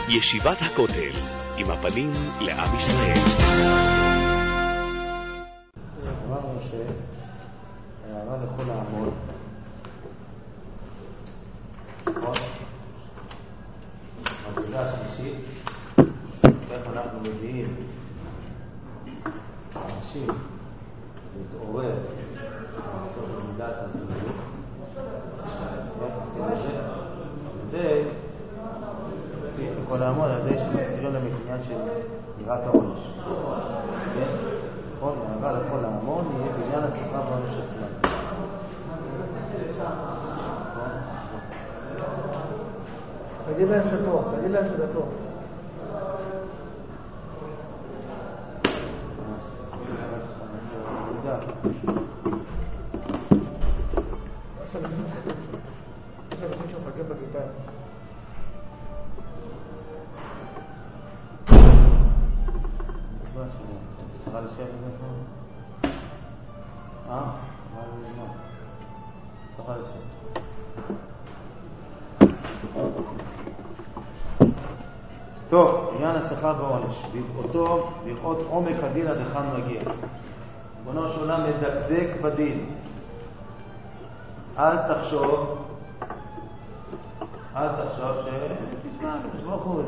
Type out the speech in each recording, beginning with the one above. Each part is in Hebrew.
ישיבת הכותל, עם הפנים לעם ישראל. אמרנו שהערה לכל העמוד, המדרגה השלישית, איך אנחנו מביאים אנשים להתעורר לעשות מידת הזמינות, איך עושים את זה? כדי לכל העמוד, על ידי שמזכירים להם את עניין של יראת העונש. נכון? הערה לכל העמוד יהיה בעניין השכר והעונש עצמם. תגיד להם שטוב, תגיד להם שטוב. יש אנשים שמחכים בכיתה. שרה לשם הזה שלנו? שרה לשם. טוב, עניין השכר והעונש. לראות עומק הדין עד היכן מגיע. ריבונו של עולם מדקדק בדין. אל תחשוב תשמע, ברוך הוא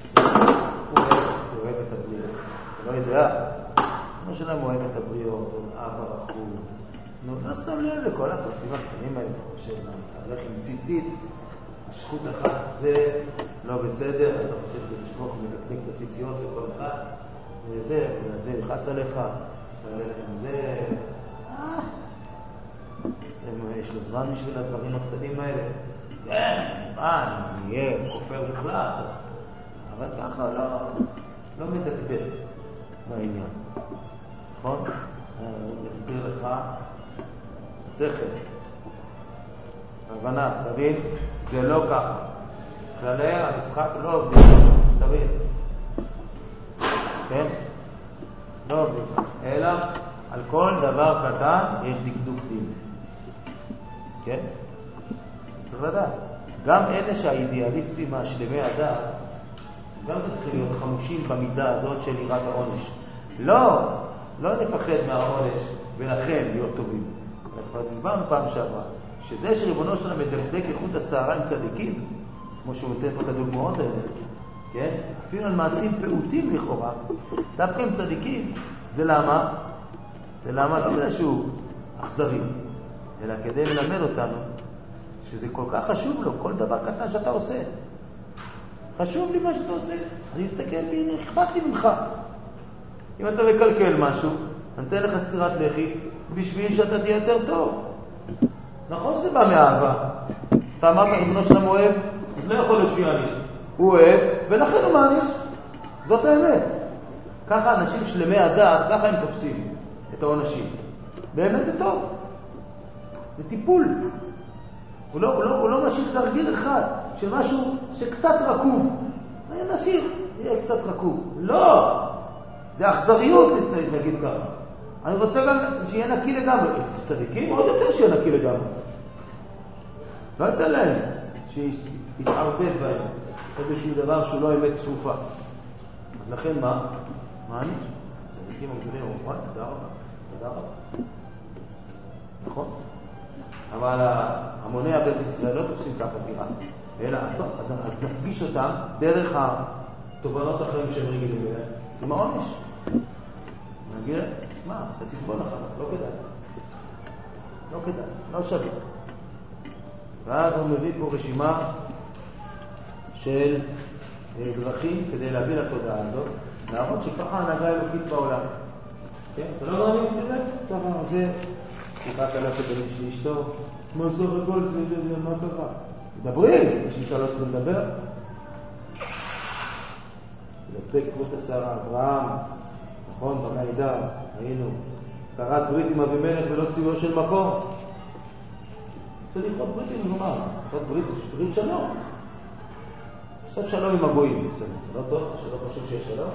אוהב את הבריות. לא יודע. כמו שלהם אוהב את הבריות, או אבא רחום. לא שם לב לכל הפרטים הקטנים האלה. שהלך עם ציצית, השכות אחת זה לא בסדר, אז אתה חושב שתשפוך ומדקדק בציציות לכל אחד, וזה יכעס עליך, זה יש לו זמן בשביל הדברים הקטנים האלה. אני אהיה כופר בכלל, אבל ככה לא מדקדק בעניין. נכון? אני אסביר לך השכל. הבנה, תבין? זה לא ככה. כללי המשחק לא עובדים. תבין? כן? לא עובדים. אלא על כל דבר קטן יש דקדוק דין. כן? צריך לדעת. גם אלה שהאידיאליסטים השלמי הדעת, גם צריכים להיות חמושים במידה הזאת של יראת העונש. לא נפחד מהעונש ולכן להיות טובים. כבר הסברנו פעם שעברה. שזה שריבונו שלנו מדקדק איכות השערה עם צדיקים, כמו שהוא נותן פה את הדוגמאות האלה, כן? אפילו על מעשים פעוטים לכאורה, דווקא עם צדיקים, זה למה? לא בגלל שהוא אכזרי, אלא כדי ללמד אותנו שזה כל כך חשוב לו, כל דבר קטן שאתה עושה. חשוב לי מה שאתה עושה. אני מסתכל בי, אכפת לי ממך. אם אתה מקלקל משהו, אני אתן לך סטירת לחי, בשביל שאתה תהיה יותר טוב. נכון שזה בא מאהבה. אתה אמרת, ריבונו שלנו אוהב, אז לא יכול להיות שהוא יעניש. הוא אוהב, ולכן הוא מעניש. זאת האמת. ככה אנשים שלמי הדעת, ככה הם תופסים את העונשים. באמת זה טוב. זה טיפול. הוא לא משאיר תרגיל אחד של משהו שקצת רקוב. נשאיר, יהיה קצת רקוב. לא! זה אכזריות, נגיד ככה. אני רוצה גם שיהיה נקי לגמרי. צדיקים עוד יותר שיהיה נקי לגמרי. לא יותר להם שיתערבב בהם איזשהו דבר שהוא לא אמת צרופה. אז לכן מה? מה אני? צדיקים הגדולים אומרים, תודה רבה. נכון? אבל המוני הבית ישראל לא תופסים ככה דירה. אלא, אז נפגיש אותם דרך התובנות החיים שהם רגילים אליהם, עם העונש. נגיד, תשמע, אתה תסבול אחר, לא כדאי, לא שווה. ואז הוא מביא פה רשימה של דרכים כדי להביא לתודעה הזאת, להראות שככה ההנהגה אלוקית בעולם. כן? אתה לא מאמין את זה? טוב, זה שיחת הלכת בין איש לאשתו, כמו סוף הכל, מה קרה? מדברים, יש אישה לא צריך לדבר. לדפק כבוד השערה, אברהם, נכון, במעידה, היינו, קראת ברית עם אבימלך ולא ציוו של מקום. רוצה לכרות ברית עם נאמר, לעשות ברית זה ברית שלום. לעשות שלום עם הגויים, זה לא טוב, שלא חושב שיש שלום.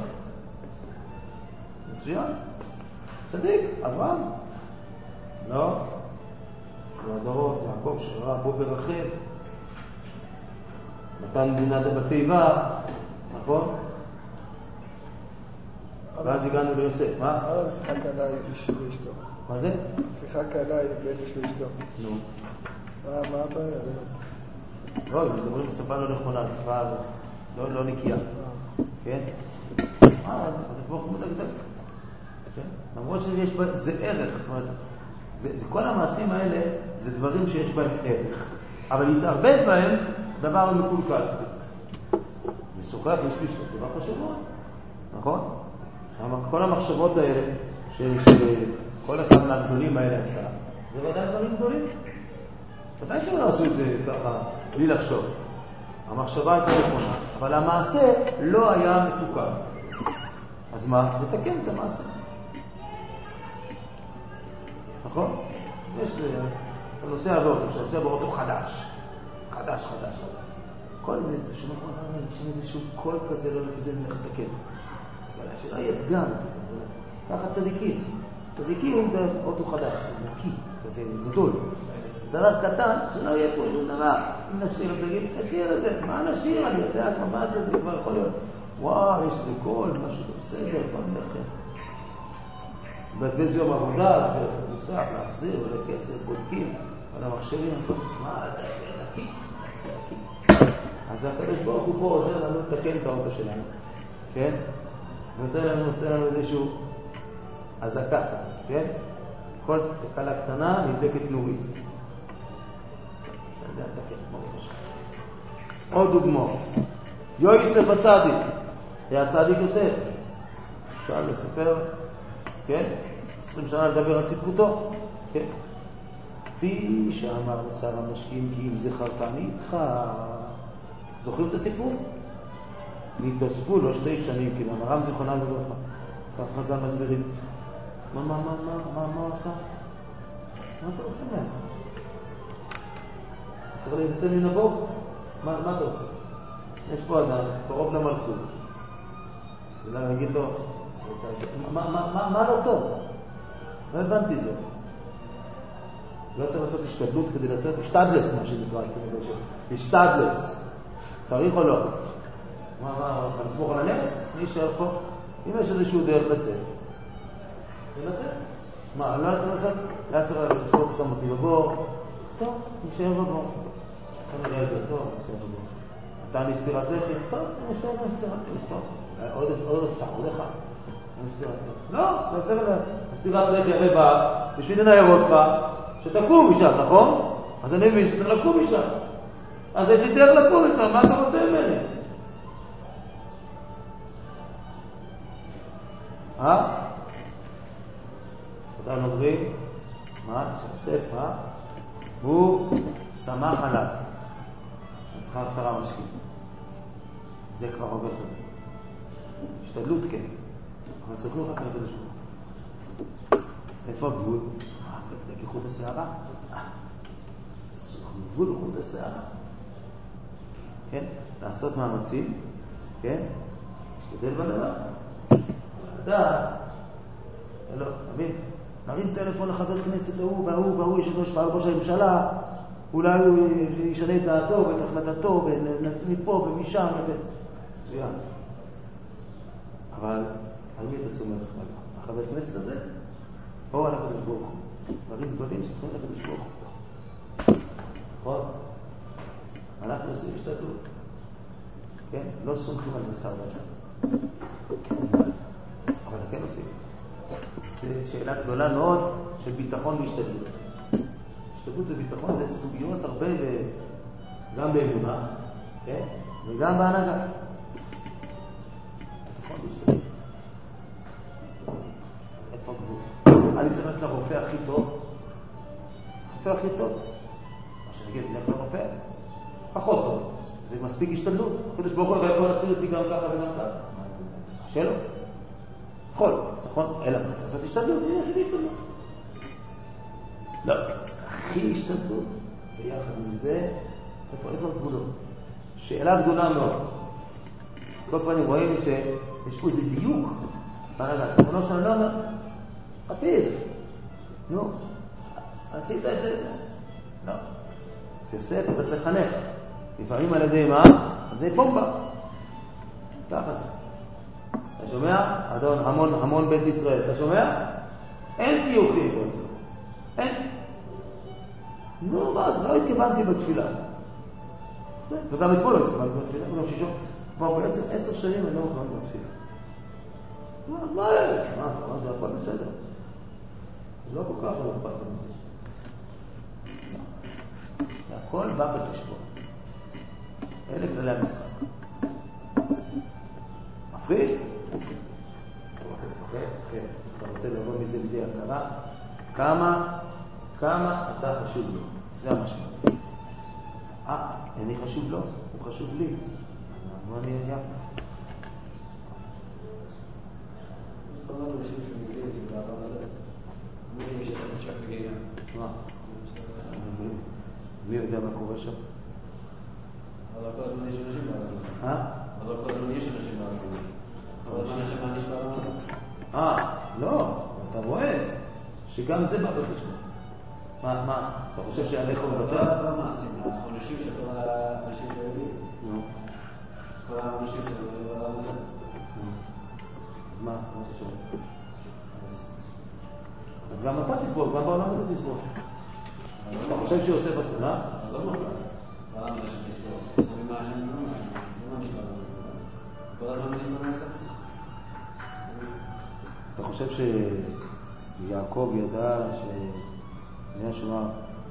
מצוין. צדיק, אברהם. לא. הוא הדורות, יעקב שראה בו ברחל. נתן מדינה בתיבה, נכון? ואז הגענו ליוסף, מה? הרב שיחק עליי לאשתו. מה זה? שיחק עליי בין איש לאשתו. נו. מה הבעיה? לא, אם מדברים בשפה לא נכונה, בשפה לא נקייה. כן? אז ברוך הוא מדגדג. למרות שיש בה, זה ערך, זאת אומרת, כל המעשים האלה זה דברים שיש בהם ערך. אבל להתערבב בהם דבר מקולקל. לשוחח יש לי דבר חשוב מאוד, נכון? כל המחשבות האלה שכל אחד מהגדולים האלה עשה, זה ודאי דברים גדולים. ודאי שהם לא עשו את זה ככה, בלי לחשוב. המחשבה הייתה נכונה, אבל המעשה לא היה מתוקן. אז מה? לתקן את המעשה. נכון? יש הנושא עבור, שהנושא עבור אותו חדש. חדש. כל זה, אתה שומע, יש איזשהו קול כזה, לא כזה, נלך לתקן. אבל השאלה היא אתגר, ככה צדיקים. צדיקים זה אוטו חדש, זה נקי, זה גדול. דבר קטן, שלא יהיה פה שום דבר. אם נשאיר, תגיד, נשאיר את זה. מה נשאיר? אני יודע מה זה, זה כבר יכול להיות. וואו, יש לי קול, משהו בסדר, בוא נלכם. בזבז יום עבודה, מוסף, להחזיר, עולה כסף, בודקים, על המחשבים, מה זה נקי? אז הקדוש ברוך הוא פה עוזר לנו לתקן את האוטו שלנו, כן? ונותן לנו, עושה לנו איזשהו הזקה, כן? כל תקלה קטנה נדלקת נורית. עוד דוגמאות. יוסף הצדיק, היה צדיק יוסף. אפשר לספר, כן? 20 שנה לדבר על צדקותו, כן? כפי שאמר לשר המשקים, כי אם זכרתני איתך, זוכרים את הסיפור? נתאספו לו 2 שנים, כי למרם זיכרונם לברכה. כך חז"ל מסבירים. מה עשה? מה אתה רוצה מהם? צריך להיצא מן הבור? מה אתה רוצה? יש פה אדם, קרוב למלכות. אז אולי נגיד לו, מה לא טוב? לא הבנתי זה. לא צריך לעשות השתדלות כדי לצאת, השתדלס מה שנקרא, השתדלס. צריך או לא? מה, נסמוך על הנס? אני אשאר פה. אם יש איזשהו דרך לצאת, לצאת. מה, לא היה צריך לעשות? היה צריך לשפוך, שם אותי בבור. טוב, נשאר בבור. כנראה זה טוב, נשאר בבור. נתן לי סתירת לחם, טוב, נשאר בסתירת לחם. עוד אפשר, עוד אחד. לא, אתה צריך סתירת לחם רבע, בשביל לנער אותך, שתקום משם, נכון? אז אני מבין שצריך לקום משם. אז יש לי דרך לקום משם, מה אתה רוצה ממני? אז אנחנו אומרים, מה? שיוסף, מה? הוא שמח עליו. אז חר 10 משקים. זה כבר עובר טוב. השתדלות כן. אבל סתכלו רק על הקדוש ברוך הוא. איפה הגבול? תבדק איכות השערה. גבול איכות השערה. כן? לעשות מאמצים. כן? להשתדל בדבר. לדעת. לא, תבין? נרים טלפון לחבר כנסת והוא יש לו ראש הממשלה, אולי הוא ישנה את דעתו ואת החלטתו ונעשה מפה ומשם מצוין. אבל על מי אתה סומך? החבר כנסת הזה? או על הקדוש ברוך הוא? דברים גדולים שצריכים לקדוש ברוך הוא. נכון? אנחנו עושים השתדלות. כן? לא סומכים על בשר בצד. אבל כן עושים. זו שאלה גדולה מאוד של ביטחון והשתדלות. השתדלות וביטחון זה סוגיות הרבה גם באמונה, כן? וגם בהנהגה. ביטחון והשתדלות. איפה הגבול? אני צריך ללכת לרופא הכי טוב. הרופא הכי טוב. מה שנגיד, נלך לרופא. פחות טוב. זה מספיק השתדלות. הקדוש ברוך הוא יכול להציל אותי גם ככה וגם ככה. שלא. יכול, נכון? אלא מה צריך לעשות השתדלות? יש לי השתדלות. לא, הכי השתדלות. ביחד עם זה, איפה הגבולות? שאלה גדולה מאוד. כל פעמים רואים שיש פה איזה דיוק. תמונו שלנו לא אומר, חפיף. נו, עשית את זה? לא. יוסף צריך לחנך. לפעמים על ידי מה? על ידי פומבה. ככה זה. אתה שומע? אדון, המון בית ישראל. אתה שומע? אין תיוחים כל זה. אין. נו, מה, אז לא התכוונתי בתפילה. וגם אתמול לא התכוונתי בתפילה. גם שישור. כבר בעצם 10 שנים אני לא התכוונתי בתפילה. מה יש? זה הכל בסדר. זה לא כל כך לא אכפת לנו זה. הכל בא בחשבון. אלה כללי המשחק. מפריד? אתה רוצה לבוא מזה לידי הכרה? כמה אתה חשוב לו? זה המשמעות. אני חשוב לו? הוא חשוב לי. מה אני אהיה? כל הזמן אנשים שמגיעים את זה בעבר הזה, אומרים שאתה נשק בגינה. מה? מי יודע מה קורה שם? אבל כל הזמן יש אנשים בעבר. אבל כל הזמן יש אנשים בעבר. כל הזמן יש מה נשבע בעבר. לא, אתה רואה שגם זה בא בחשבון. מה? אתה חושב שעליך הוא מבטא? לא מעשים, האנשים של כל האנשים שהיו כל האנשים שהיו בעבר הזה. מה אתה שואל? אז גם אתה תסבור, גם בעולם הזה תסבור. אתה חושב שהוא עושה בצורה? לא מוכר. בעולם הזה שתסבור. תמיד מה השם לא נשבע בעבר. כל הזמן נשבע בעבר. אתה חושב שיעקב ידע שבני השומה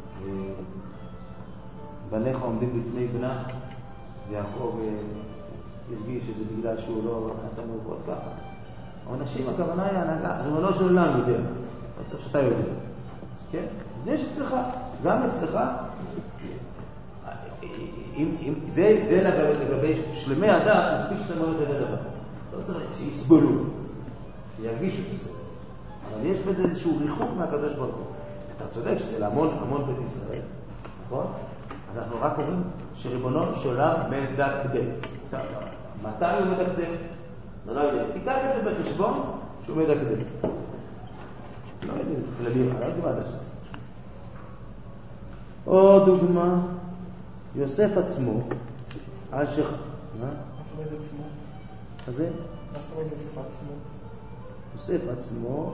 בניך עומדים לפני בנה? אז יעקב הרגיש שזה בגלל שהוא לא נתן מרפות ככה. האנשים, הכוונה היא הנהגה, ריבונו של עולם יודע, אתה צריך שאתה יודע. כן? אז יש אצלך, גם אצלך, זה לגבי שלמי הדת, מספיק שאתה אומר את זה דבר. לא צריך שיסבולו, שירגישו בסדר. אבל יש בזה איזשהו ריחוק מהקדוש ברוך הוא. אתה צודק שזה להמון בית ישראל, נכון? אז אנחנו רק אומרים שריבונו של עולם מדקדק. מתי הוא מדקדק? לא יודע, תיקח את זה בחשבון שהוא מדקדק. לא יודע, זה כללי, לא יודע מה עד הסוף. עוד דוגמה, יוסף עצמו, על מה? מה זאת אומרת עצמו? מה זה? מה זאת אומרת יוסף עצמו? יוסף עצמו,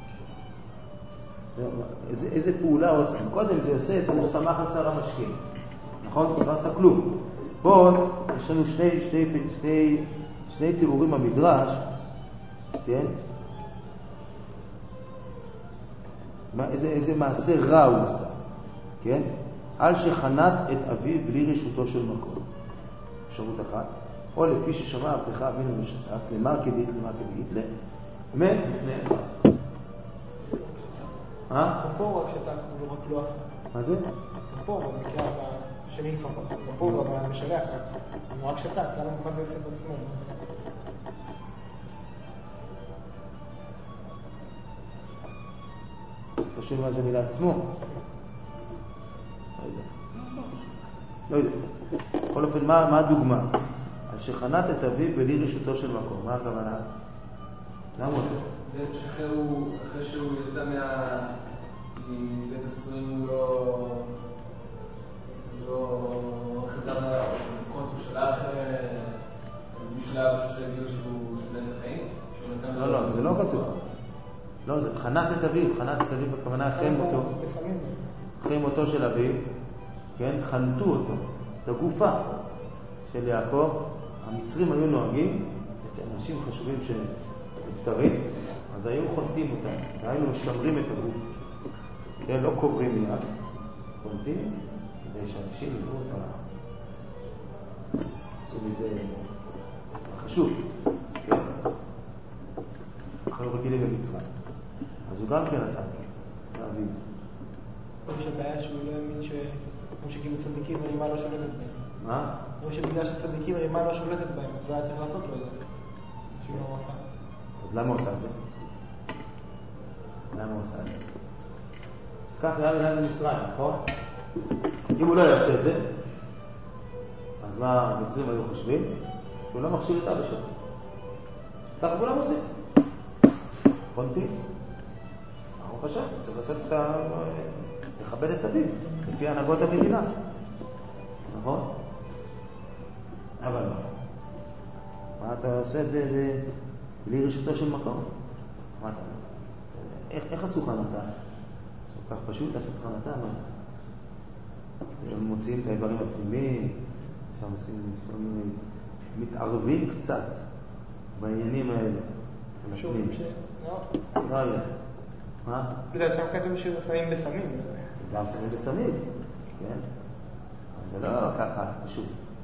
איזה פעולה הוא עשה? קודם זה יוסף, הוא שמח על שר המשקים. נכון? הוא לא עשה כלום. פה יש לנו שני תיאורים במדרש, כן? איזה מעשה רע הוא עשה, כן? על שחנת את אביו בלי רשותו של מקום. אפשרות אחת. או לפי ששמע עבדך אבינו ושתק, למר כדית, באמת לפני אחד. פה רק שתק, הוא רק לא עשה. מה זה? פה, במקרה השני כבר, פה במשלח, הוא רק שתק, למה מה זה יוסף עצמו? אתה שואל מה זה מילה עצמו? לא יודע. בכל אופן, מה הדוגמה? על שחנת את אביו בלי רשותו של מקום. מה הכוונה? למה זה? זה אחרי שהוא יצא מבית הסורים הוא לא חזר לבחון, הוא שלח בשלב שיגידו שהוא שולן לחיים? לא, זה לא כתוב. לא, זה חנת את אביו. חנת את אביו בכוונה אחרי מותו של אביו, כן? חנתו אותו, את הגופה של יעקב. המצרים היו נוהגים, אנשים חשובים שנפטרים, אז היו חונתים אותם, היינו משמרים את הגוף. כן, לא קוברים מיד, חונתים, כדי שאנשים יראו אותם. עשו מזה חשוב, כן? אחרי רגילים במצרים. אז הוא גם כן עשה את זה, אביו. יש הבעיה שהוא לא האמין שכאילו צדיקים הרימה לא שולטת בהם. מה? או שבגלל שצדיקים הרימה לא שולטת בהם, אז לא היה צריך לעשות לו את זה. שהוא לא עשה. אז למה הוא עשה את זה? למה הוא עשה את זה? כך היה מילה במצרים, נכון? אם הוא לא יעשה את זה, אז מה המצרים היו חושבים? שהוא לא מכשיר את אבא שלו. ככה כולם עושים. חונתי. מה הוא חשב? הוא צריך לעשות לכבד את אביו, לפי הנהגות המדינה. נכון? אבל לא. מה אתה עושה את זה בלי רשותו של מקום. מה אתה? איך עשו חנתה? כל כך פשוט לעשות חנתה, מה? הם מוציאים את האיברים הפנימיים, שם עושים, מתערבים קצת בעניינים האלה. שוב, לא היה. מה? בגלל שם כתוב ששמים בסמים. גם שמים בסמים, כן? אבל זה לא ככה פשוט.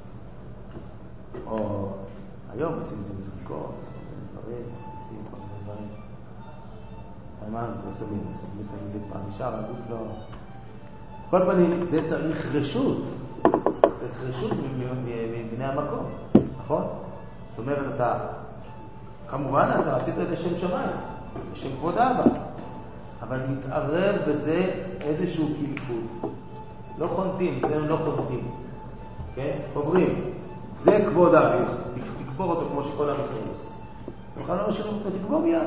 או היום עושים את זה מזריקות, דברים, עושים כל מיני דברים. מה? בסמים זה כבר נשאר, הגוף לא... כל פנים, זה צריך רשות. צריך רשות מבני המקום, נכון? זאת אומרת, אתה... כמובן, אתה עשית את השם שמיים, השם כבוד אבא. אבל מתערב בזה איזשהו קלקול. לא חונטים, זה לא חונטים. כן? אומרים, זה כבוד אביך, תקבור אותו כמו שכל עם ישראל עושה. נוכל לא משלם אותו, תקבור מיד.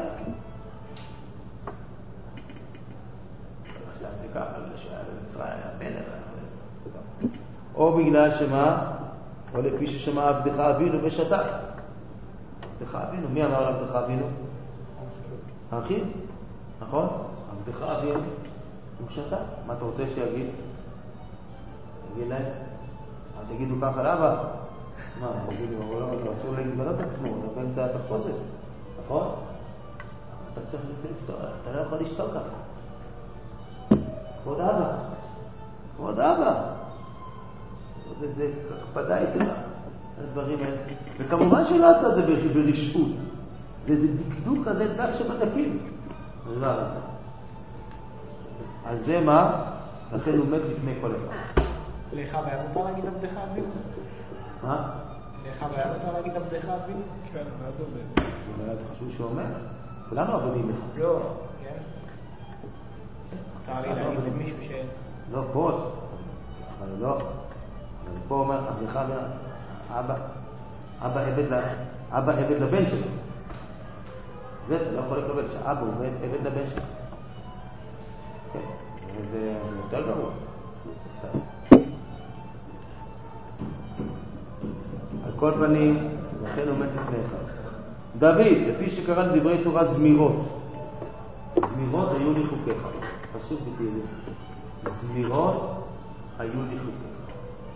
עשה את זה ככה, שהיה במצרים, המלך. או בגלל שמה? או לפי ששמע עבדך אבינו ושתק. עבדך אבינו, מי אמר לעבדך אבינו? האחים, נכון? עבדך אבינו, הוא שתק. מה אתה רוצה שיגיד? תגיד להם, אל תגידו ככה לאבא. מה, תגידו, לא, אסור להתגלות עצמו, הוא באמצע התחפושת, נכון? אתה צריך לפתור, אתה לא יכול לשתוק ככה. כבוד אבא, כבוד אבא. זה הקפדה יתרה, הדברים האלה. וכמובן שלא עשה את זה ברשעות. זה דקדוק כזה דק שבדקים. הדבר הזה. על זה מה? לכן הוא מת לפני כל אחד. לך והיה מותר להגיד עבדך אבינו? מה? לך והיה מותר להגיד עבדך אבינו? כן, מה דומה? זה לא היה חשוב שהוא אומר. כולנו עבדים לך. לא, כן. מותר לי להגיד למישהו ש... לא, פה. אבל לא. אבל פה אומר, עבדך אבינו, אבא עבד לבן שלו. זה אתה לא יכול לקבל, שאבא הוא עבד לבן שלו. כן, זה יותר גרוע. סתם. על כל פנים, לכן עומד לפני אחד. דוד, לפי שקרא לדברי תורה זמירות. זמירות היו לי חוקיך. פסוק בתהילים. זמירות היו לי חוקיך.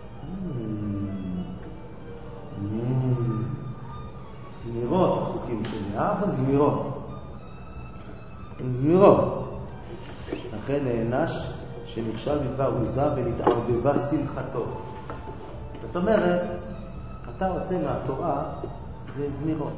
זמירות, חוקים שלי. זמירות. זמירות. לכן נענש שנכשל בדבר עוזה ונתערבבה שמחתו. זאת אומרת, אתה עושה מהתורה זה זמירות.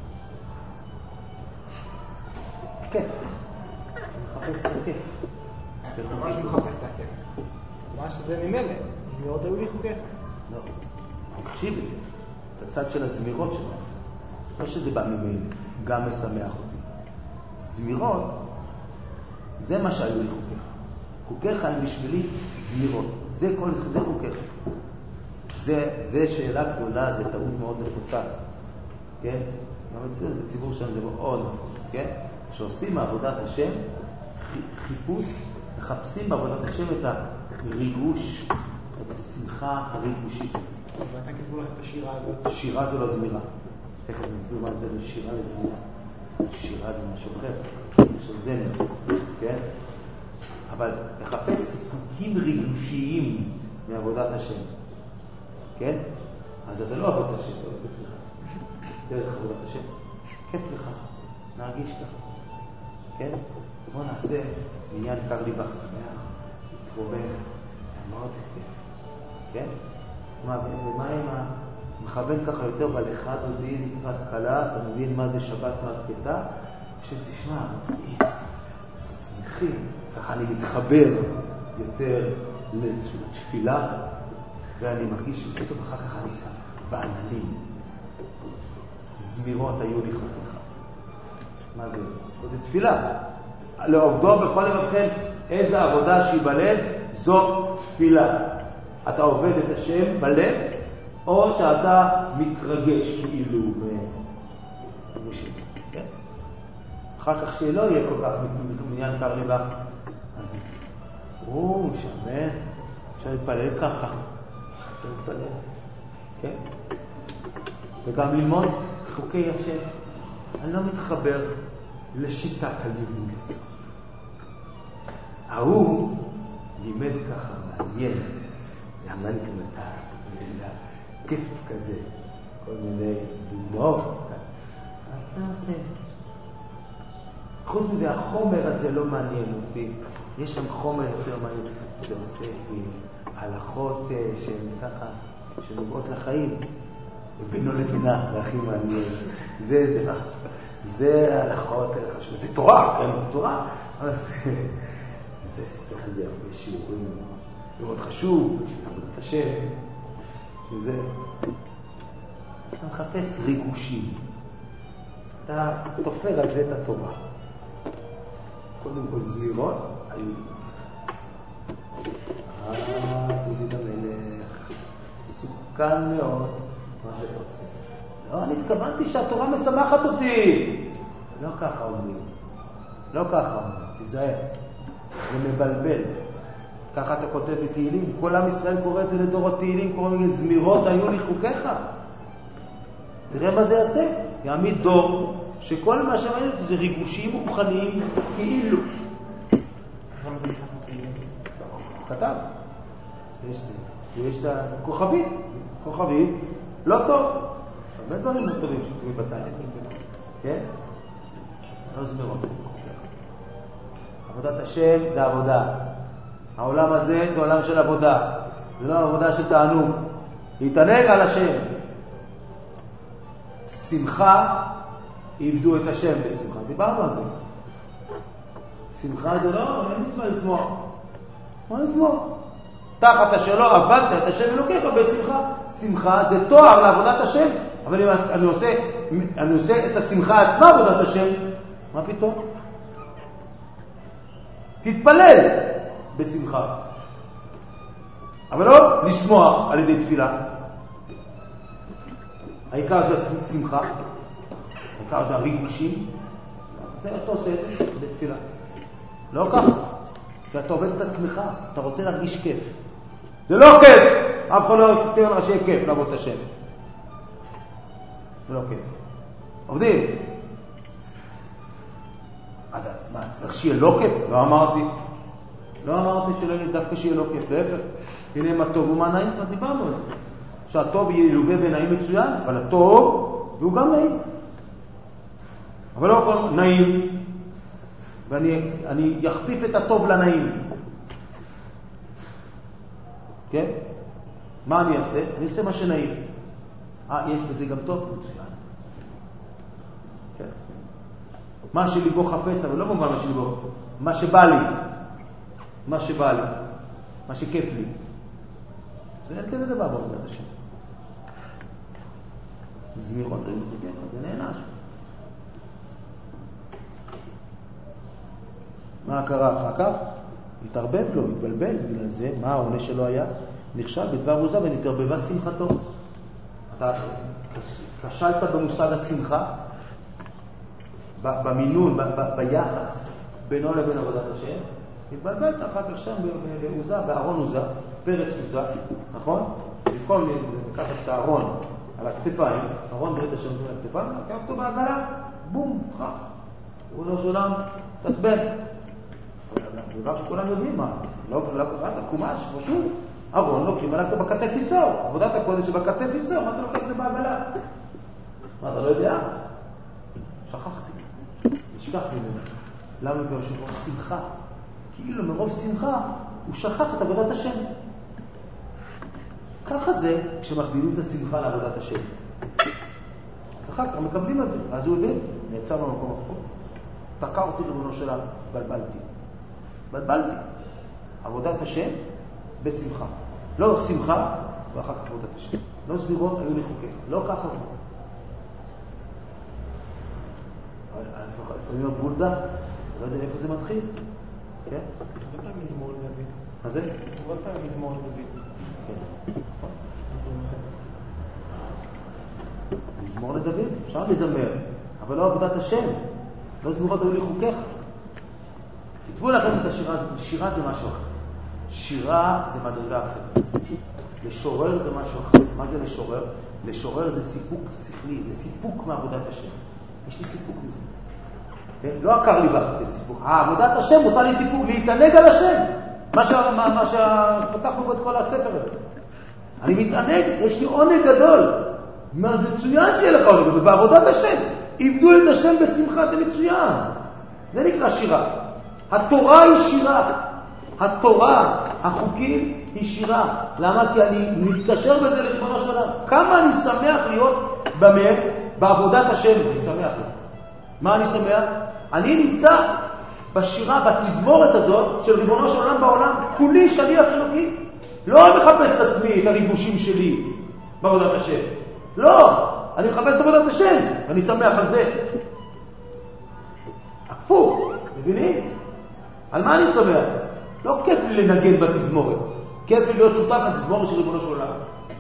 כיף. מחפש את הכיף. ממש מחפש את הכיף. מה שזה ממילא, זמירות היו לי חוקיך. לא, תקשיב את זה. את הצד של הזמירות שלנו. לא שזה בא ממילא, גם משמח אותי. זמירות, זה מה שהיו לי חוקיך. חוקיך הם בשבילי זמירות. זה חוקיך. זה שאלה גדולה, זה טעות מאוד נפוצה. כן? גם בציבור שלנו זה מאוד נפוץ, כן? שעושים מעבודת השם, חיפוש, מחפשים בעבודת השם את הריגוש, את השמחה הריגושית הזאת. ואתה כתבו לך את השירה הזאת. שירה זה לא זמירה. תכף נסביר מה בין שירה לזמירה. שירה זה משהו אחר, של זמר, כן? אבל לחפש סיפוקים ריגושיים מעבודת השם. כן? אז אתה לא עבודת השם, אתה עובד אצלך. דרך עבודת השם. כיף לך, נרגיש ככה. כן? בוא נעשה עניין קר לי בך שמח, תתרומם, מאוד כיף. כן? מה אם מכוון ככה יותר בלכה דודי לקראת קלה, אתה מבין מה זה שבת מרקטה? כשתשמע, שמחים, ככה אני מתחבר יותר לתפילה, ואני מרגיש שפתאום אחר כך אני שם בעננים. זמירות היו לי חוקיך. מה זה? זה תפילה. לעובדו בכל לבבכם, איזה עבודה שהיא בלב, זו תפילה. אתה עובד את השם בלב, או שאתה מתרגש כאילו משיב. כן? אחר כך שלא יהיה כל כך מעניין קר לבך. אז שמן, אפשר להתפלל ככה. אפשר להתפלל. כן? וגם ללמוד חוקי השם, אני לא מתחבר לשיטת הלימוד הזאת. ההוא לימד ככה מעניין, לאמן כמתה, כיף כזה, כל מיני דוגמאות. אתה עושה. חוץ מזה, החומר הזה לא מעניין אותי. יש שם חומר יותר מעניין. זה עושה הלכות שהן ככה, שנוגעות לחיים. ובינו לבינה, זה הכי מעניין. זה הלכות, זה תורה, כן? זה תורה. אבל זה הרבה שיעורים. זה מאוד חשוב, עבודת השם. שזה... אתה מחפש ריגושים. אתה תופר על זה את התורה. קודם כל זמירות, היו דוד המלך, סוכן מאוד מה שאתה עושה. לא, אני התכוונתי שהתורה משמחת אותי. לא ככה אומרים. לא ככה אומרים. תיזהר. זה מבלבל. ככה אתה כותב בתהילים. כל עם ישראל קורא את זה לדורות תהילים, קוראים לזה זמירות היו לי חוקיך. תראה מה זה יעשה. יעמיד דור שכל מה שמעניין אותי זה ריגושים רוחניים כאילו. למה זה נכנס לתהילים? כתב. יש את הכוכבית. כוכבית לא טוב. הרבה דברים לא טובים שכתובים בתהילים. כן? לא זמירות. עבודת השם זה עבודה. העולם הזה זה עולם של עבודה. זה לא עבודה של תענוג. להתענג על השם. שמחה, איבדו את השם בשמחה. דיברנו על זה. שמחה זה לא, אין מצווה לשמוח. מה לשמוח? תחת השלו עבדת את השם אלוקיך בשמחה. שמחה זה תואר לעבודת השם. אבל אם אני עושה את השמחה עצמה עבודת השם, מה פתאום? תתפלל בשמחה. אבל לא לשמוח על ידי תפילה. העיקר זה שמחה, העיקר זה הריגושים, זה אתה עושה את זה בתפילה. לא ככה, כי אתה עובד את עצמך, אתה רוצה להרגיש כיף. זה לא כיף, אף אחד לא תראה לך שיהיה כיף לעבוד את השם. זה לא כיף. עובדים. אז מה, צריך שיהיה לא כיף? לא אמרתי שלא יהיה דווקא שיהיה לא כיף, להפך. הנה מה טוב ומה נעים, כבר דיברנו על זה. שהטוב יהיה ילווה בנעים מצוין, אבל הטוב הוא גם נעים. אבל לא הכל נעים, ואני יחפיף את הטוב לנעים. כן? מה אני אעשה? אני אעשה מה שנעים. יש בזה גם טוב? מצוין. כן? מה שליבו חפץ, אבל לא במובן מה שליבו, מה שבא לי. מה שבא לי. מה שכיף לי. זה אין כזה דבר בעבודת השם. זמירות, זה נענש. מה קרה אחר כך? התערבב לו, התבלבל, בגלל זה, מה העונש שלו היה? נכשל בדבר עוזה ונתערבבה שמחתו. אתה כשלת במושג השמחה, במינון, ביחס בינו לבין עבודת השם, התבלבלת אחר כך שם בעוזה, בארון עוזה, פרץ עוזה, נכון? במקום לקחת את הארון על הכתפיים, ארון ברית השם על הכתפיים, לקח אותו בעגלה, בום, חך. הוא לא שולם, תצבן. דבר שכולם יודעים מה, לא קראת, קומש, פשוט. ארון לוקחים עליו בכתף איסור, עבודת הקודש שבכתף איסור, מה אתה לוקח את זה בעגלה? מה, אתה לא יודע? שכחתי, נשכח ממנו. למה בגלל שהוא מרוב שמחה? כאילו מרוב שמחה הוא שכח את עבודת השם. ככה זה כשמחדילים את השמחה לעבודת השם. אז אחר כך מקבלים את זה. אז הוא הבין, נעצר במקום אחר. תקע אותי לבנו שלה, בלבלתי. עבודת השם בשמחה. לא שמחה, ואחר כך עבודת השם. לא סבירות, היו לי חוקיך. לא ככה. לפעמים הבולדה, לא יודע איפה זה מתחיל. כן? זה פעם מזמור לדוד. מה זה? עוד פעם מזמור לדוד. כן. מזמור לדוד, אפשר לזמר, אבל לא עבודת השם. לא זמורות היו לי חוקיך. תתבואו לכם את השירה, שירה זה משהו אחר. שירה זה מדרגה אחרת. לשורר זה משהו אחר. מה זה לשורר? לשורר זה סיפוק שכלי, זה סיפוק מעבודת השם. יש לי סיפוק מזה. כן? לא עקר לי בה, זה סיפוק. עבודת השם עושה לי סיפוק, להתענג על השם. מה שפתחנו בו את כל הספר הזה. אני מתענג, יש לי עונג גדול. מצוין שיהיה לך עונג גדול. בעבודת השם, עבדו את השם בשמחה, זה מצוין. זה נקרא שירה. התורה היא שירה. התורה, החוקים, היא שירה. למה? כי אני מתקשר בזה לריבונו של עולם. כמה אני שמח להיות בעבודת השם. אני שמח בזה. מה אני שמח? אני נמצא בשירה, בתזמורת הזאת של ריבונו של עולם בעולם. כולי שליח אלוקי. לא מחפש את עצמי, את הריגושים שלי בעבודת השם. לא, אני מחפש את עבודת השם. אני שמח על זה. הפוך, מבינים? על מה אני שמח? לא כיף לי לנגן בתזמורת. כיף לי להיות שותף לתזמורת של ריבונו של עולם.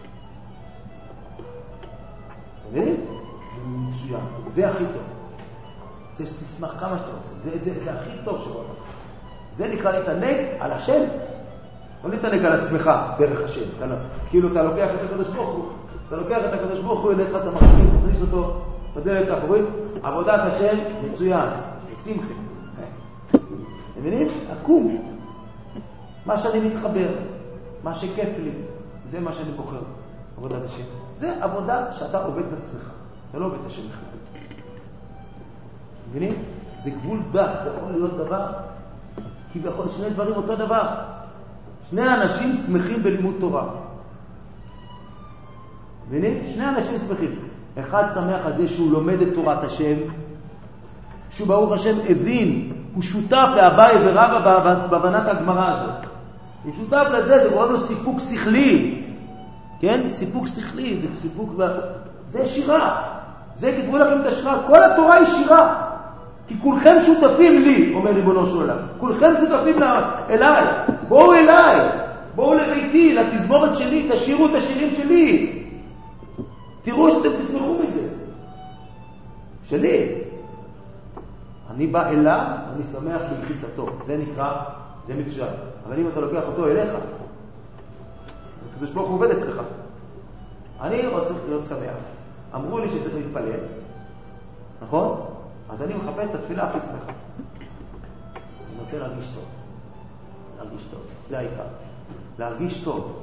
מבינים? זה מצוין. זה הכי טוב. זה שתשמח כמה שאתה רוצה. זה הכי טוב שבעולם. זה נקרא להתענג על השם. לא להתענג על עצמך דרך השם. כאילו אתה לוקח את הקדוש ברוך הוא. אתה לוקח את הקדוש ברוך הוא, ילך את המחכים, תכניס אותו בדלת האחורית. עבודת השם מצוין. שמחה. מבינים? עקום. מה שאני מתחבר, מה שכיף לי, זה מה שאני בוחר. עבודת השם. זה עבודה שאתה עובד את עצמך. אתה לא עובד את השם בכלל. מבינים? זה גבול דת. זה יכול להיות דבר, כי בכל שני דברים אותו דבר. שני אנשים שמחים בלימוד תורה. מבינים? שני אנשים שמחים. אחד שמח על זה שהוא לומד את תורת השם, שהוא ברוך השם הבין, הוא שותף לאביי ורבא בהבנת הגמרא הזאת. הוא שותף לזה, זה גורם לו סיפוק שכלי. כן? סיפוק שכלי, זה סיפוק... זה שירה. זה כתבו לכם את השירה. כל התורה היא שירה. כי כולכם שותפים לי, אומר ריבונו של עולם. כולכם שותפים אליי. בואו אליי. בואו לביתי, לתזמורת שלי, תשירו את השירים שלי. תראו שאתם תשמחו מזה. שלי. אני בא אליו, אני שמח במחיצתו. זה נקרא, זה מצוין. אבל אם אתה לוקח אותו אליך, הקדוש ברוך הוא עובד אצלך. אני רוצה להיות שמח. אמרו לי שצריך להתפלל, נכון? אז אני מחפש את התפילה הכי שמחה. אני רוצה להרגיש טוב. להרגיש טוב. זה העיקר. להרגיש טוב.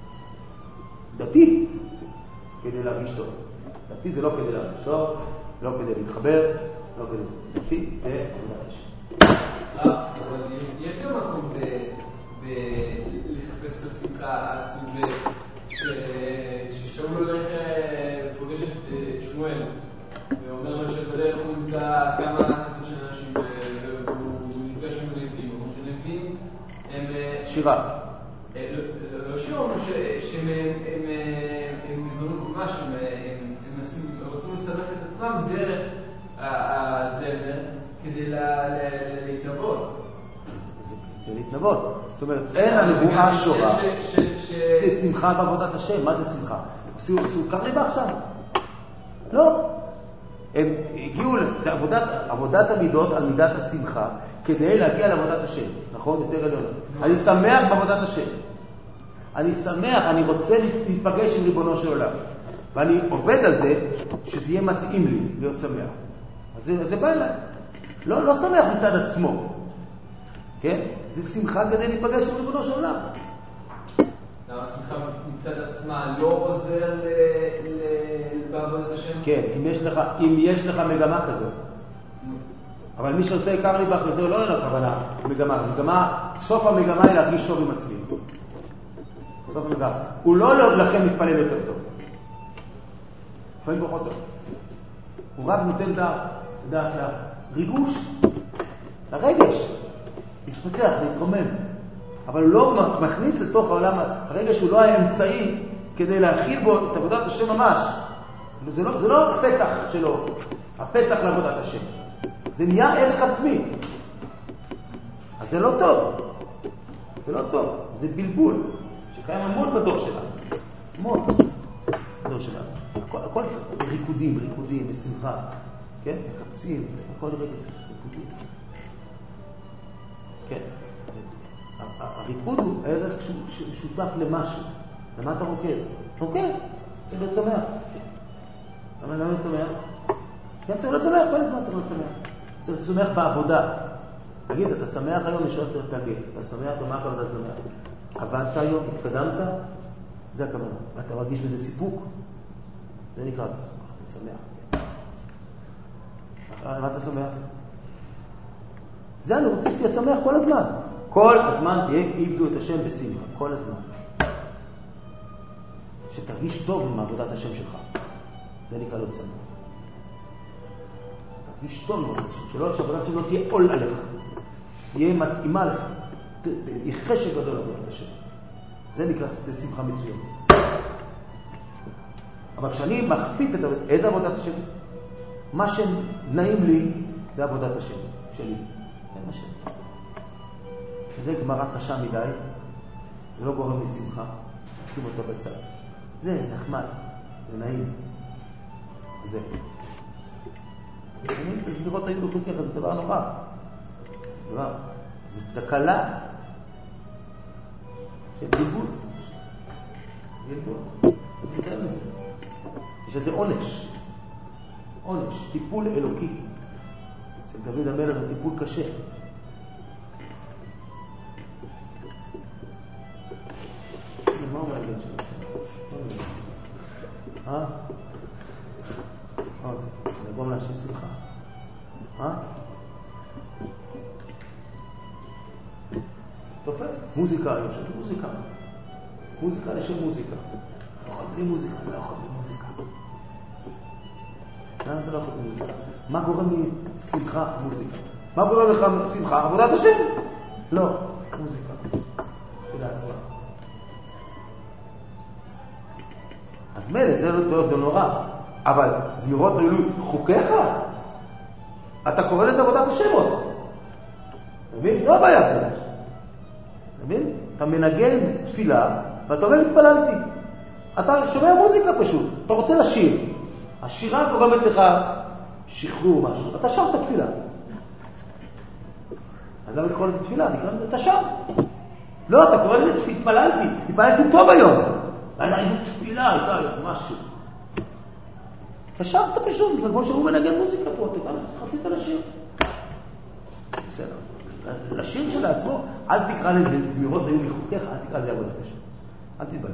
דתי, כדי להרגיש טוב. דתי זה לא כדי להרגיש טוב, לא כדי להתחבר, לא כדי דתי, זה עבודת השם. אבל יש גם מקום לחפש את השמחה העצמית, כששאול הולך פוגש את שמואל, ואומר לו שבדרך הוא נמצא כמה חצות של אנשים, והוא נפגש עם נביאים, הוא אומר שנביאים הם... שירה. לא שירה, שהם מזונות ממש, הם רוצים לסבך את עצמם דרך הזמר כדי להתנבות. זה להתנבות. זאת אומרת, אין הנבואה שורה. זה שמחה בעבודת השם. מה זה שמחה? סוכר לי בה עכשיו? לא. הם הגיעו, זה עבודת המידות על מידת השמחה, כדי להגיע לעבודת השם. נכון? יותר עליון. אני שמח בעבודת השם. אני שמח, אני רוצה להתפגש עם ריבונו של עולם. ואני עובד על זה שזה יהיה מתאים לי להיות שמח. אז זה בא אליי. לא שמח מצד עצמו. כן? זה שמחה כדי להיפגש עם ריבונו של עולם. למה השמחה מצד עצמה לא עוזר בעבודת השם? כן, אם יש לך מגמה כזאת. אבל מי שעושה עיקר ליבך וזה לא אין לו כוונה מגמה. סוף המגמה היא להרגיש טוב עם עצמי. סוף המגמה. הוא לא לכם מתפלל יותר טוב. לפעמים פחות טוב. הוא רק נותן דעת לריגוש, לרגש. להתפתח, להתרומם. אבל הוא לא מכניס לתוך העולם, הרגש הוא לא האמצעי כדי להכיל בו את עבודת השם ממש. זה לא הפתח שלו, הפתח לעבודת השם. זה נהיה ערך עצמי. אז זה לא טוב. זה לא טוב. זה בלבול שקיים המון בדור שלנו. המון בדור שלנו. הכל צריך, ריקודים, בשמחה. כן? מקבצים, הכל רגע ריקודים. כן. הריקוד הוא ערך שותף למשהו. למה אתה רוקד? רוקד, צריך להיות שמח. למה להיות שמח? כן, צריך להיות שמח, כל הזמן צריך להיות שמח. צריך להיות שמח בעבודה. תגיד, אתה שמח היום? אני שואל את תגיד, אתה שמח ומה הכוונה אתה שמח? עבדת היום? התקדמת? זה הכוונה. ואתה מרגיש בזה סיפוק? זה נקרא, אתה שמח. מה אתה שמח? זה אני רוצה שתהיה שמח כל הזמן. כל הזמן עבדו את השם בשמחה, כל הזמן. שתרגיש טוב עם עבודת השם שלך. זה נקרא להיות שמח. תרגיש טוב עם עבודת השם, שעבודת השם לא תהיה עול עליך, שתהיה מתאימה לך, יהיה חשק גדול עבודת השם. זה נקרא שמחה מצוין. אבל כשאני מכפיף את איזה עבודת השם? מה שנעים לי זה עבודת השם שלי. אין מה שלי. זה גמרא קשה מדי, זה לא גורם לי שמחה, שים אותה בצד. זה נחמד, זה נעים. זה. אם תסבירות היו בכל כך, זה דבר נורא. זה תקלה של בלבול. בלבול. זה מתאר מזה. יש איזה עונש. עונש, טיפול אלוקי. אצל דוד המלך זה טיפול קשה. מה אומר הגן שלו? זה גורם להשאיר שמחה. תופס? מוזיקה, אני חושב, מוזיקה. מוזיקה לשם מוזיקה. לא יכול בלי מוזיקה, לא יכול בלי מוזיקה. למה אתה לא יכול בלי מוזיקה? מה גורם לי שמחה? מוזיקה. מה גורם לך שמחה? עבודת השם? לא, מוזיקה. תדע עצמה. אז מלא, זה לא טוב, זה נורא. אבל זמירות רעילות חוקיך? אתה קורא לזה עבודת השם עוד. אתה מבין? זו הבעיה טוב. אתה מבין? אתה מנגן תפילה, ואתה אומר, התפללתי. אתה שומע מוזיקה פשוט. אתה רוצה לשיר. השירה גורמת לך שחרור משהו. אתה שר את התפילה. אז למה לקרוא לזה תפילה? נקרא לזה, אתה שר. לא, אתה קורא לזה, התפללתי. התפללתי טוב היום. איזה תפילה הייתה, משהו. אתה שרת פשוט, כמו שהוא מנגן מוזיקה פה, אתה גם חצית לשיר. בסדר. לשיר של עצמו, אל תקרא לזה זמירות היו מחוקך, אל תקרא לזה עבודת השם. אל תתבלבל.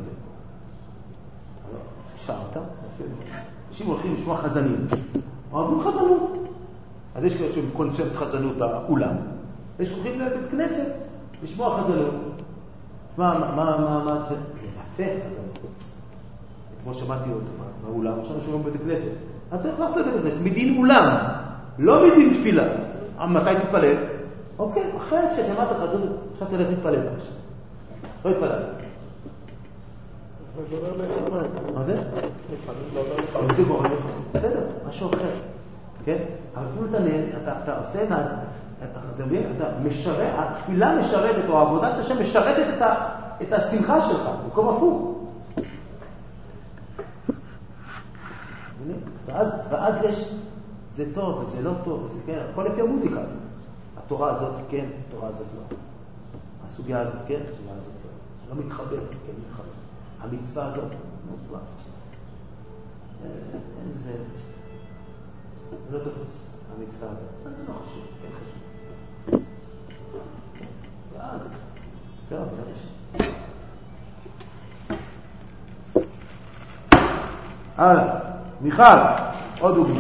שרת, אנשים הולכים לשמוע חזנים. אוהבים חזנות. אז יש כאלה קונצרט חזנות באולם. יש הולכים לבית כנסת לשמוע חזנות. מה, זה יפה חזנות. כמו שמעתי אותו באולם, עכשיו שומעים בבית הכנסת. אז איך הלכת לבית הכנסת? מדין אולם, לא מדין תפילה. מתי תתפלל? אוקיי, אחרי ששמעת חזנות, עכשיו תלך להתפלל. לא התפלל. מה זה? זה גורם לך. בסדר, משהו אחר. כן? אבל אתה עושה מה? אתה מבין? אתה משרת, התפילה משרתת, או עבודת השם משרתת את השמחה שלך, במקום הפוך. ואז יש, זה טוב וזה לא טוב, וזה כן, הכל לפי המוזיקה. התורה הזאת כן, התורה הזאת לא. הסוגיה הזאת כן, הסוגיה הזאת לא. לא מתחבר, כן מתחבר. המצווה הזאת, לא. אין זה, לא תופס, המצווה הזאת. זה לא חשוב, כן חשוב. ואז, טוב, זה חשוב. הלאה. מיכל, עוד דוגמה.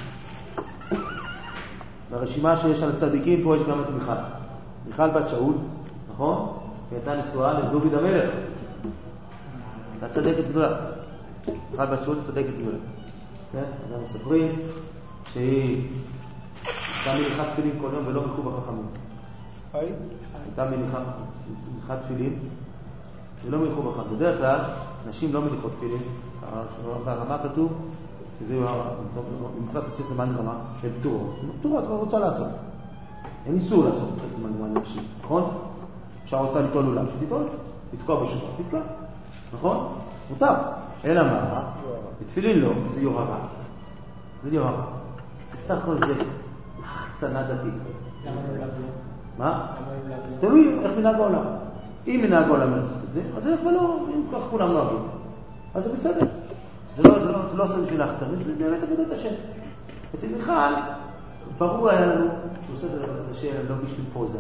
ברשימה שיש על הצדיקים, פה יש גם את מיכל. מיכל בת שאול, נכון? היא הייתה נשואה לדוד המלך. הייתה צדקת גדולה. מיכל בת שאול צדקת גדולה. כן? אז אנחנו מספרים שהיא הייתה מניחת תפילין כל יום ולא מחו בחכמים. הייתה מניחת תפילין ולא מחו בחכמים. בדרך כלל, נשים לא מניחות תפילין. ברמה כתוב שזה מצוות עשית למען רמה של פטורות. פטורות, אבל רוצה לעשות. אין איסור לעשות את זה למען נשים, נכון? אפשר רוצה ליטול אולם, שתיטול, לתקוע בשורה, תתקע, נכון? מותר. אלא מה? בתפילין לא, זה יוהרה. זה יוהרה. זה סתם זה החצנה דתית. למה לא לבוא? מה? זה תלוי איך מנהג העולם. אם מנהג העולם לעשות את זה, אז זה כבר לא, אם כך כולם נוהגים, אז זה בסדר. זה לא עושה בשביל לחצן, זה באמת עבודת השם. אצל מיכל, ברור היה לנו שהוא עושה את השם לא בשביל פוזה.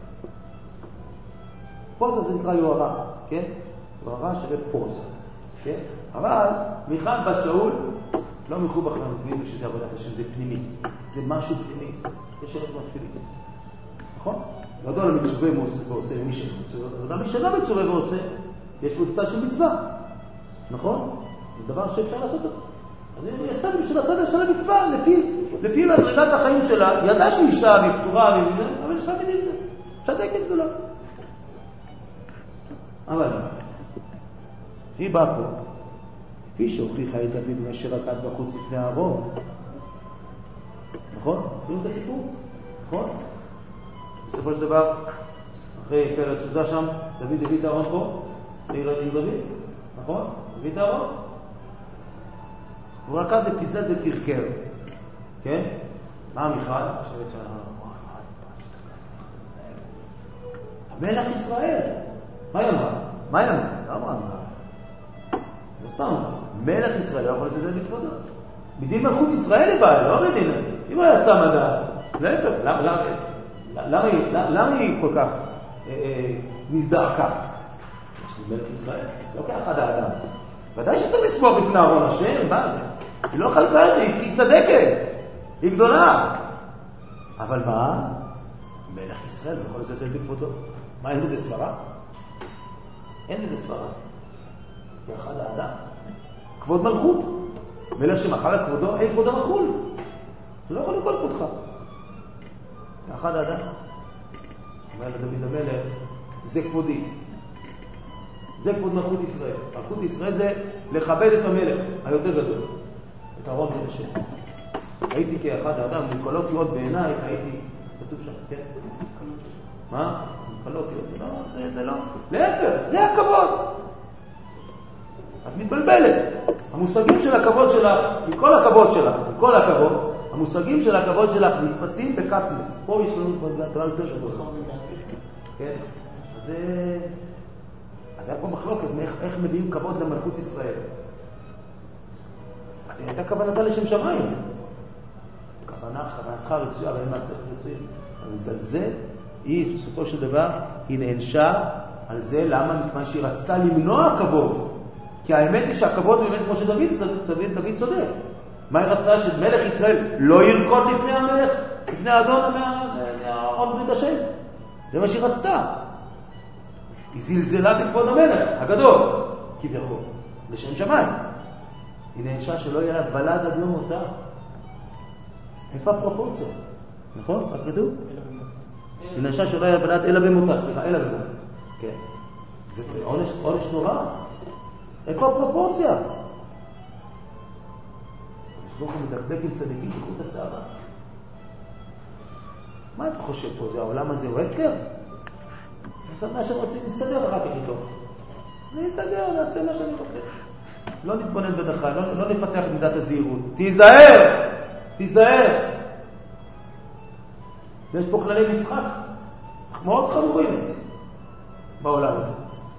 פוזה זה נקרא יוהרה, כן? יוהרה שווה פוזה, כן? אבל מיכל בת שאול לא מחובך לנו, שזה עבודת השם, זה פנימי. זה משהו פנימי. יש ערך מתפילים. נכון? לא יודע מצווה ועושה מי שמצווה, לא יודע מי שלא מצווה ועושה, יש פה צד של מצווה. נכון? זה דבר שאפשר לעשות אותו. אז היא עשתה בשביל הצד של המצווה, לפי מדרגת החיים שלה, ידעה שהיא אישה והיא פטורה, אבל יש להגיד את זה. צדקת גדולה. אבל היא באה פה, כפי שהוכיחה את דוד מה שרקד בחוץ לפני הארון. נכון? תראו את הסיפור? נכון? בסופו של דבר, אחרי פרץ סוזה שם, דוד הביא את הארון פה, לעיר דוד, נכון? הביא את הארון. הוא רקד ופיזז וקרקר, כן? מה מיכל? חושבת המלך ישראל. מה היא אמרה? מה היא אמרה? לא אמרה. לא סתם. מלך ישראל לא יכול לסדר בכבודו. מדין מלכות ישראל היא באה, לא מדין. אם הוא היה סתם אדם, למה היא כל כך נזדעקה? יש לי מלך ישראל, לא כאחד האדם. ודאי שצריך לספור בפני ארון השם, מה זה? היא לא חלקה את זה, היא צדקת, היא גדולה. אבל מה? מלך ישראל לא יכול לזלזל בכבודו. מה, אין בזה סברה? אין בזה סברה. כאחד האדם. כבוד מלכות. מלך שמחל את כבודו, אין כבוד המלכות. הוא לא יכול לכל כבודך. כאחד האדם. אומר לדוד המלך, זה כבודי. זה כבוד מלכות ישראל. מלכות ישראל זה לכבד את המלך היותר גדול. את ארון בית השם. הייתי כאחד האדם, מקולות תהיות בעיניי, הייתי, כתוב שם, כן? מה? מקולות תהיות, לא, זה לא. להפך, זה הכבוד. את מתבלבלת. המושגים של הכבוד שלך, מכל הכבוד שלך, מכל הכבוד, המושגים של הכבוד שלך נתפסים בקטנס. פה יש לנו דבר יותר שדור. כן? אז היה פה מחלוקת, איך מביאים כבוד למלכות ישראל. אז היא הייתה כוונתה לשם שמיים. כוונתך רצויה, אבל אין מעשה רצויה. אבל על זה, היא, בסופו של דבר, היא נענשה על זה, למה? מכיוון שהיא רצתה למנוע כבוד. כי האמת היא שהכבוד באמת כמו שדוד צודק. מה היא רצתה? שמלך ישראל לא ירקוד לפני המלך, לפני האדון מהארון ברית השם. זה מה שהיא רצתה. היא זלזלה בכבוד המלך הגדול, כביכול, לשם שמיים. היא נענשה שלא יהיה לה ולד עד לא מותה. איפה הפרופורציה? נכון? רק כתוב? היא נענשה שלא יהיה לה ולד אלא במותה. סליחה, אלא במותה. כן. זה עונש נורא. איפה הפרופורציה? יש בו מדקדק עם צדיקים בחוט השערה. מה אתה חושב פה? זה העולם הזה הוא הקר? מה שאני רוצה, נסתדר אחר כך איתו. נסתדר, נעשה מה שאני רוצה. לא נתבונן בדרך, לא נפתח מידת הזהירות. תיזהר! תיזהר! יש פה כללי משחק מאוד חמורים בעולם הזה.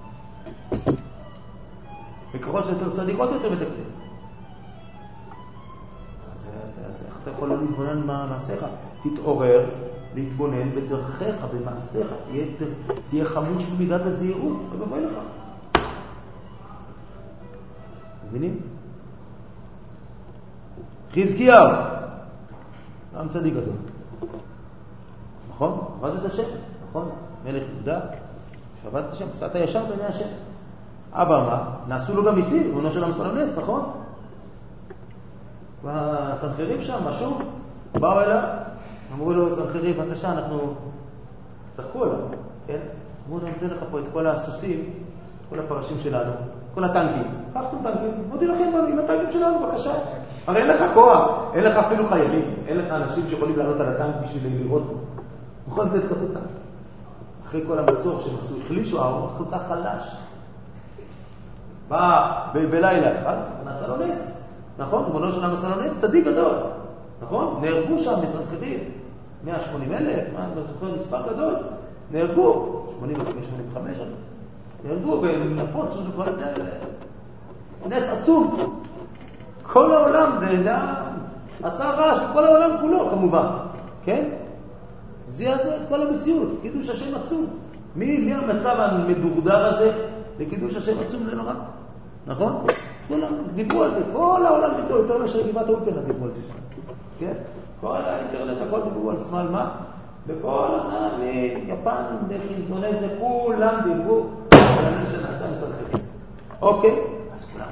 וככל שיותר צדיק עוד יותר מדקדק. אז איך אתה יכול לא להתבונן מה מעשיך? תתעורר, להתבונן בדרכיך, במעשיך, תהיה חמוש במידת הזהירות, ובבוא לך. מבינים? חזקיהו, גם צדיק גדול. נכון? עבד את השם, נכון? מלך יהודה, שעבד את השם, עשת הישר בעיני השם. אבא אמר, נעשו לו גם מיסים, אמונו של המסלונס, נכון? והסנחריב שם, משהו, באו אליו, אמרו לו, סנחריב, בבקשה, אנחנו צחקו אליו, כן? אמרו לו, נתן לך פה את כל הסוסים, כל הפרשים שלנו, כל הטנקים. קחתם טנקים, מודי לכם עם הטנקים שלנו, בבקשה. הרי אין לך כוח, אין לך אפילו חיילים, אין לך אנשים שיכולים לעלות על הטנק בשביל לראות. נכון, לתת לך את הטנק. אחרי כל המצור שהם עשו, החלישו, הערות כל כך חלש. בא בלילה אחד, נעשה לו נס. נכון? אמונו של המסלונס, צדיק גדול. נכון? נהרגו שם בסנחריב, 180,000, מה, אני זוכר מספר גדול. נהרגו, 85, ירדו ונפוץ וכל זה, נס עצום. כל העולם, זה עשה רעש בכל העולם כולו כמובן, כן? זה יעשה את כל המציאות, קידוש השם עצום. מי המצב המדורדר הזה לקידוש השם עצום לנורא? נכון? כולם דיברו על זה, כל העולם דיברו, יותר מאשר גבעת האולפנה דיברו על זה שם, כן? כל האינטרנט, הכל דיברו על שמאל מה? בכל העולם, מיפן, אינדונזיה, כולם דיברו על הנס שנעשה מסרחים. אוקיי? אז כולם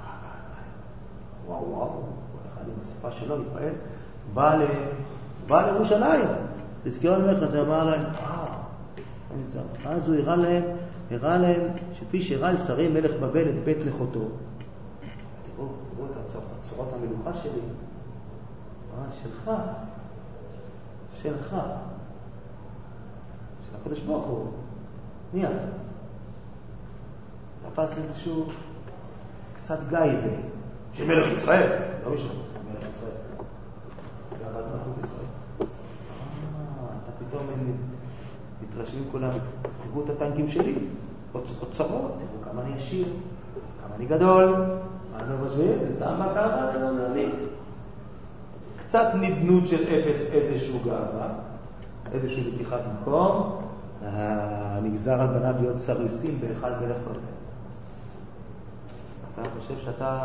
וואו, כל אחד עם השפה שלו התפעל, בא לירושלים, תזכרו ממך, אז הוא אמר להם, אז הוא הראה להם שפי שהראה לשרי מלך בבל את בית לחותו. תראו את הצורות המלוכה שלי. שלך. של הקדוש ברוך הוא. מי אתה? תפס איזשהו קצת גייבה של מלך ישראל. לא משנה, מלך ישראל. גאוות מלכות ישראל. אתה פתאום מתרשמים כולם, תראו את הטנקים שלי, אוצרות, תראו כמה אני עשיר, כמה אני גדול, מה אני לא משווה, זה סתם מה קרה, אני קצת נדנות של אפס, איזשהו גאווה, איזשהו לקיחת מקום, נגזר על בניו להיות סריסים באחד מלך כל זה. אתה חושב שאתה...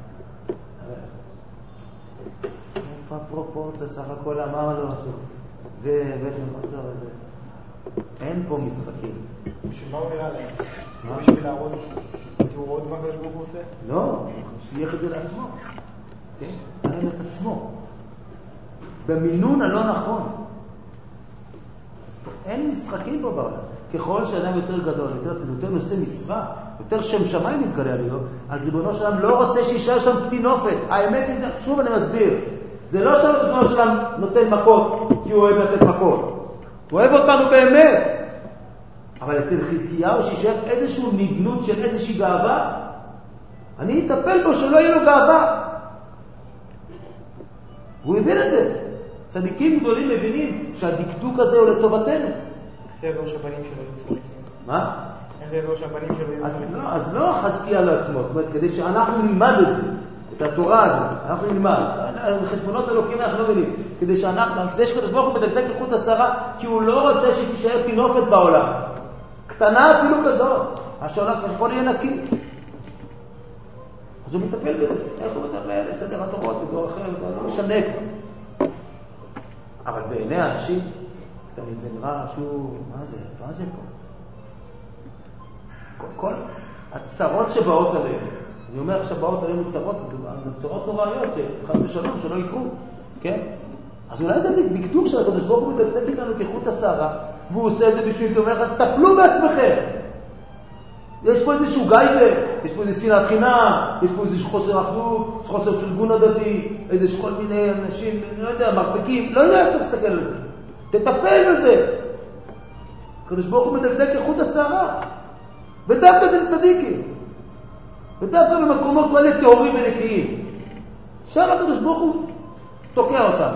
איפה הפרופורציה, סך הכל אמר לו, זה בית מלכותו, זה... אין פה משחקים. בשביל מה הוא נראה להם? בשביל להראות תיאורות מה הקדוש ברוך הוא עושה? לא, שייך את זה לעצמו. כן? אין את עצמו. במינון הלא נכון. אז פה אין משחקים פה בעולם. ככל שאדם יותר גדול, יותר נושא משרה, יותר שם שמיים מתגלה עליו, אז ריבונו שלם לא רוצה שישאר שם פתינופת. האמת היא, שוב אני מסביר, זה לא שריבונו שלם נותן מכות כי הוא אוהב לתת מכות. הוא אוהב אותנו באמת. אבל אצל חזקיהו שישאר איזשהו נדנות של איזושהי גאווה, אני אטפל בו שלא יהיה לו גאווה. הוא הבין את זה. צדיקים גדולים מבינים שהדקדוק הזה הוא לטובתנו. זה ידעו שהבנים שלו יהיו צדיקים. מה? איך זה ידעו שהבנים שלו יהיו צדיקים? אז לא חזקיה לעצמו, זאת אומרת, כדי שאנחנו נלמד את זה, את התורה הזאת, אנחנו נלמד. חשבונות אלוקים אנחנו לא מבינים. כדי שקדוש ברוך הוא מדקדק כחוט השערה, כי הוא לא רוצה שתישאר תינופת בעולם. קטנה אפילו כזאת. שהכל יהיה נקי. אז הוא מטפל בזה. איך הוא מטפל? לסדר התורות, בדור אחר, לא משנה כבר. אבל בעיני האנשים, תמיד זה נראה שהוא, מה זה פה? כל הצרות שבאות עליהם, אני אומר עכשיו באות עלינו צרות נוראיות, שחס ושלום שלא יקרו, כן? אז אולי זה דקדוק של הקדוש ברוך הוא מדקדק איתנו כחוט השערה, והוא עושה את זה בשביל שאומר לך, טפלו בעצמכם. יש פה איזשהו גייבר, יש פה איזו שנאת חינם, יש פה איזשהו חוסר אחדות, חוסר פרגון הדתי, איזשהו כל מיני אנשים, לא יודע, מרפקים, לא יודע איך אתה תסתכל על זה. תטפל בזה. הקדוש ברוך הוא מדקדק כחוט השערה. ודווקא אצל צדיקים. ודווקא במקומות כאלה טהורים ונקיים. שם הקדוש ברוך הוא תוקע אותם.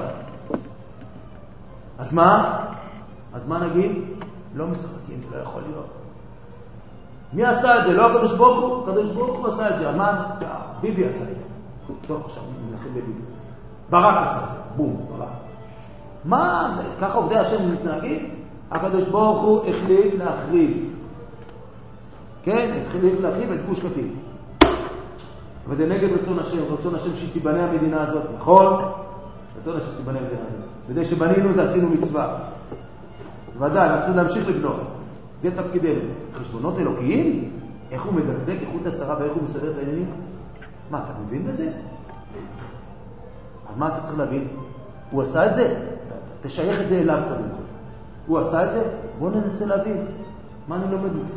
אז מה נגיד? לא משחקים, לא יכול להיות. מי עשה את זה? לא הקדוש ברוך הוא? הקדוש ברוך הוא עשה את זה. ביבי עשה את זה. טוב, עכשיו נלחם בביבי. ברק עשה את זה. בום, ברק. מה? ככה עובדי השם מתנהגים? הקדוש ברוך הוא החליט להחריב. כן? החליט להחריב את גוש קטיף. וזה נגד רצון השם. רצון השם שתיבנה המדינה הזאת. נכון? רצון השם שתיבנה המדינה הזאת. בדי שבנינו זה עשינו מצווה. ודאי, אנחנו להמשיך לבנות. זה תפקידנו. חשבונות אלוקיים? איך הוא מדקדק כחוט השערה ואיך הוא מסדר את העניינים? מה, אתה מבין בזה? אז מה אתה צריך להבין? הוא עשה את זה? תשייך את זה אליו קודם כל. הוא עשה את זה? בואו ננסה להבין. מה אני לומד מזה?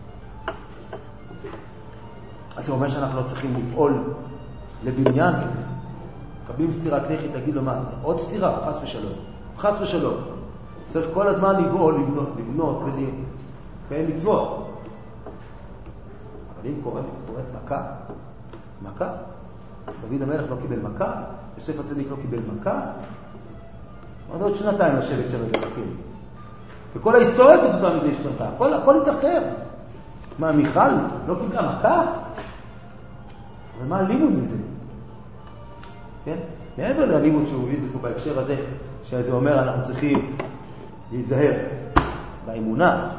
אז זה אומר שאנחנו לא צריכים לפעול לבניין. מקבלים סתירת לחי, תגיד לו מה? עוד סתירה? חס ושלום. חס ושלום. צריך כל הזמן לבנות ולקיים מצוות. אבל אם קוראת מכה, דוד המלך לא קיבל מכה, יוסף הצדיק לא קיבל מכה, עוד 2 לשבת שם ולחכים. וכל ההיסטוריה כתובה מדי שנתה, הכל התאחר. מה, מיכל לא קיבלה מכה? ומה הלימוד מזה? כן? מעבר ללימוד שהוא הביא את זה פה בהקשר הזה, שזה אומר אנחנו צריכים להיזהר באמונה,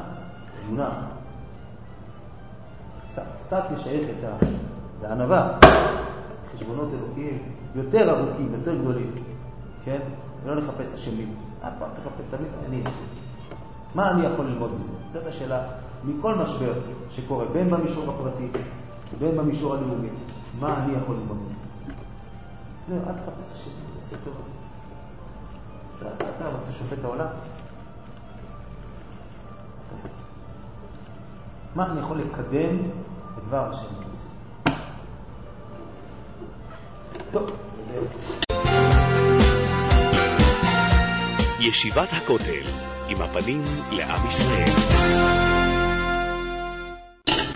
קצת לשייך את הענווה, חשבונות אלוקיים יותר ארוכים, יותר גדולים, כן? ולא לחפש אשמים. פעם תחפש, תמיד אני. מה אני יכול ללמוד מזה? זאת השאלה מכל משבר שקורה, בין במישור הפרטי ובין במישור הלאומי. מה אני יכול ללמוד מזה? זהו, אל תחפש אשמים, זה טוב. אתה שופט העולם? מה אני יכול לקדם בדבר השם? טוב, זהו. ישיבת הכותל עם הפנים לעם ישראל.